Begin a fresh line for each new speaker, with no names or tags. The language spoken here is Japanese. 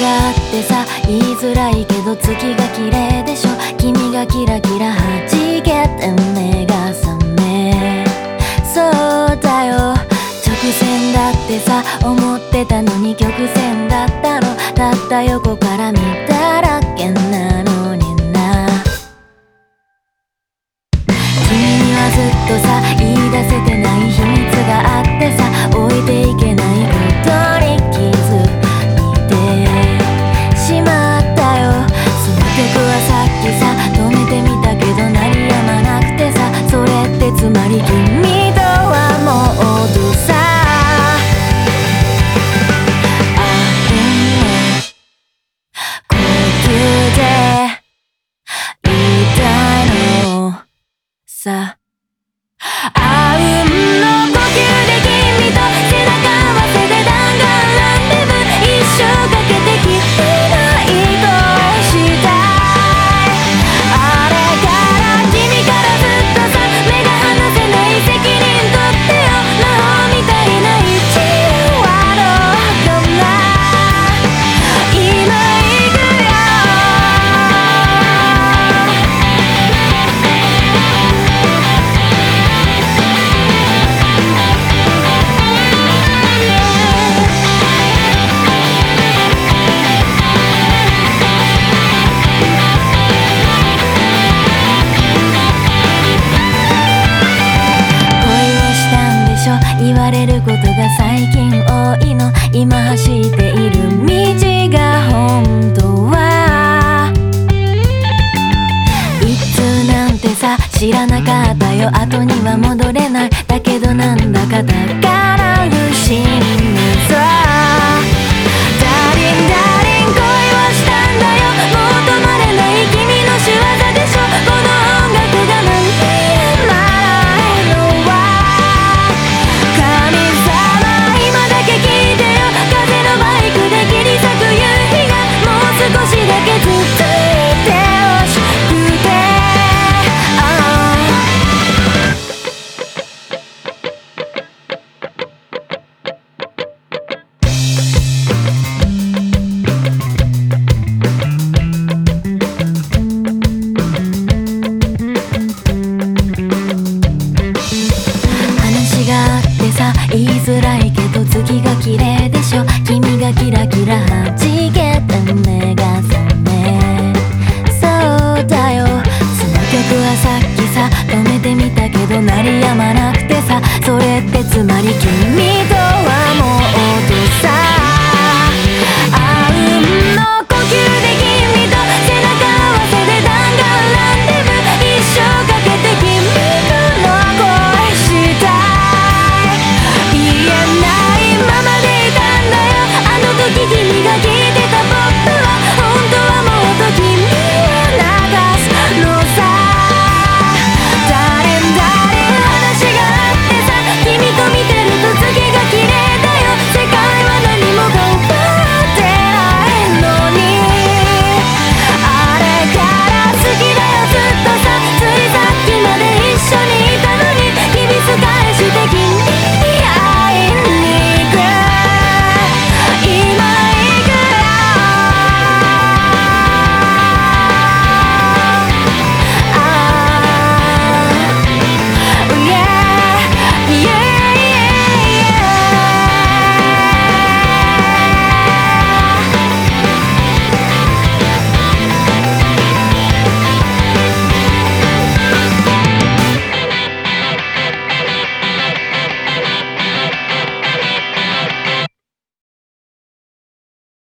があってさ、言いづらいけど月が綺麗でしょ。君がキラキラ弾けて目が覚め、そうだよ直線だってさ、思ってたのに曲線だったの。たった横から見たらけなのにな。君にはずっとさ、言い出せてない秘密があってさ、置いていけないことに気づいてしまったよ。その曲はさっきさ止めてみたけど鳴りやまなくてさ、それってつまり君とはもうduさ。呼吸で言いたいのさ。あうんの呼吸で君と背中合わせで弾丸ランデブー、一生かけて君の愛したい。あれから君からずっとさ、目が離せない責任取ってよ。魔法みたいな一夜はどうかな。今行くよ。言われることが最近多いの。今走っている道が本当はいつなんてさ知らなかったよ。後には戻れない。だけどなんだか宝不審なさ。ダーリンダーリン恋をしたんだよ。もう止まれない君の仕業でしょ。この音楽が何やらないのは神様、今だけ聞いてよ。風のバイクで切り裂く夕日がもう少しだけ続いてほしくて、話があってさ、言いづらいけど月が綺麗でしょ。君がキラキラ弾けて目が覚め、そうだよその曲はさっきさ止めてみたけど鳴りやまなくてさ、それってつまり君